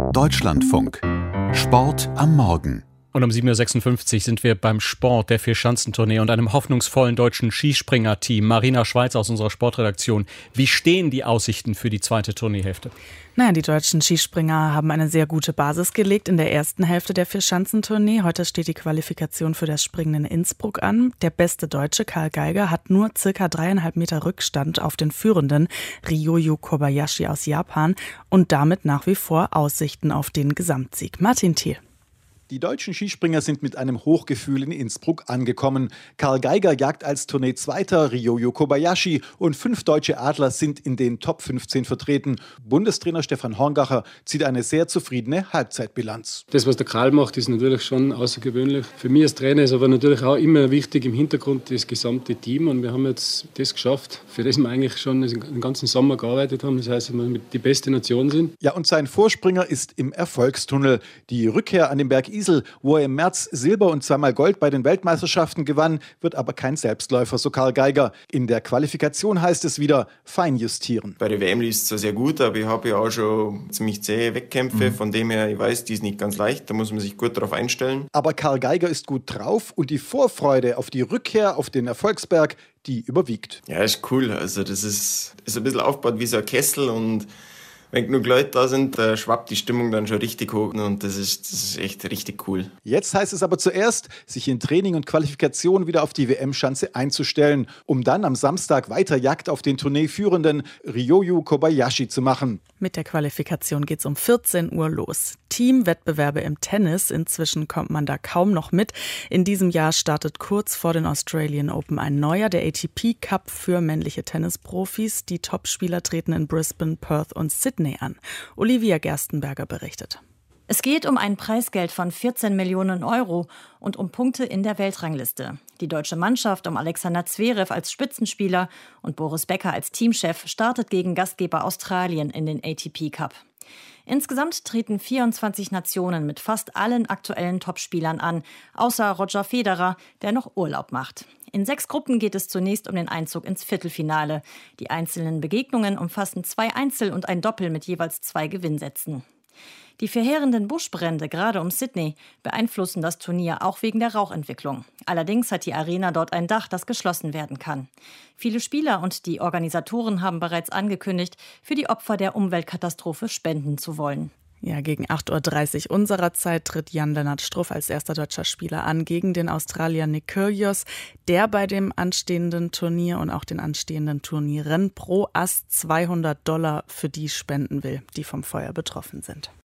Deutschlandfunk. Sport am Morgen. Und um 7.56 Uhr sind wir beim Sport der Vierschanzentournee und einem hoffnungsvollen deutschen Skispringerteam. Marina Schweiz aus unserer Sportredaktion. Wie stehen die Aussichten für die zweite Tourneehälfte? Die deutschen Skispringer haben eine sehr gute Basis gelegt in der ersten Hälfte der Vierschanzentournee. Heute steht die Qualifikation für das Springen in Innsbruck an. Der beste Deutsche, Karl Geiger, hat nur circa 3,5 Meter Rückstand auf den führenden Ryoyu Kobayashi aus Japan und damit nach wie vor Aussichten auf den Gesamtsieg. Martin Thiel. Die deutschen Skispringer sind mit einem Hochgefühl in Innsbruck angekommen. Karl Geiger jagt als Tournee-Zweiter, Ryoyu Kobayashi und 5 deutsche Adler sind in den Top 15 vertreten. Bundestrainer Stefan Horngacher zieht eine sehr zufriedene Halbzeitbilanz. Das, was der Karl macht, ist natürlich schon außergewöhnlich. Für mich als Trainer ist aber natürlich auch immer wichtig im Hintergrund das gesamte Team. Und wir haben jetzt das geschafft, für das wir eigentlich schon den ganzen Sommer gearbeitet haben. Das heißt, dass wir die beste Nation sind. Ja, und sein Vorspringer ist im Erfolgstunnel. Die Rückkehr an den Berg Isel, wo er im März Silber und 2-mal Gold bei den Weltmeisterschaften gewann, wird aber kein Selbstläufer, so Karl Geiger. In der Qualifikation heißt es wieder feinjustieren. Bei der WM lief es zwar sehr gut, aber ich habe ja auch schon ziemlich zähe Wettkämpfe. Von dem her, ich weiß, die ist nicht ganz leicht, da muss man sich gut darauf einstellen. Aber Karl Geiger ist gut drauf und die Vorfreude auf die Rückkehr auf den Erfolgsberg, die überwiegt. Ja, ist cool. Also das ist ein bisschen aufgebaut wie so ein Kessel und wenn genug Leute da sind, da schwappt die Stimmung dann schon richtig hoch und das ist echt richtig cool. Jetzt heißt es aber zuerst, sich in Training und Qualifikation wieder auf die WM-Schanze einzustellen, um dann am Samstag weiter Jagd auf den Tourneeführenden Ryoyu Kobayashi zu machen. Mit der Qualifikation geht's um 14 Uhr los. Teamwettbewerbe im Tennis, inzwischen kommt man da kaum noch mit. In diesem Jahr startet kurz vor den Australian Open ein neuer, der ATP Cup für männliche Tennisprofis. Die Topspieler treten in Brisbane, Perth und Sydney an. Olivia Gerstenberger berichtet. Es geht um ein Preisgeld von 14 Millionen Euro und um Punkte in der Weltrangliste. Die deutsche Mannschaft um Alexander Zverev als Spitzenspieler und Boris Becker als Teamchef startet gegen Gastgeber Australien in den ATP Cup. Insgesamt treten 24 Nationen mit fast allen aktuellen Topspielern an, außer Roger Federer, der noch Urlaub macht. In 6 Gruppen geht es zunächst um den Einzug ins Viertelfinale. Die einzelnen Begegnungen umfassen 2 Einzel und ein Doppel mit jeweils 2 Gewinnsätzen. Die verheerenden Buschbrände, gerade um Sydney, beeinflussen das Turnier auch wegen der Rauchentwicklung. Allerdings hat die Arena dort ein Dach, das geschlossen werden kann. Viele Spieler und die Organisatoren haben bereits angekündigt, für die Opfer der Umweltkatastrophe spenden zu wollen. Ja, gegen 8.30 Uhr unserer Zeit tritt Jan-Lennart Struff als erster deutscher Spieler an gegen den Australier Nick Kyrgios, der bei dem anstehenden Turnier und auch den anstehenden Turnieren pro Ass $200 für die spenden will, die vom Feuer betroffen sind.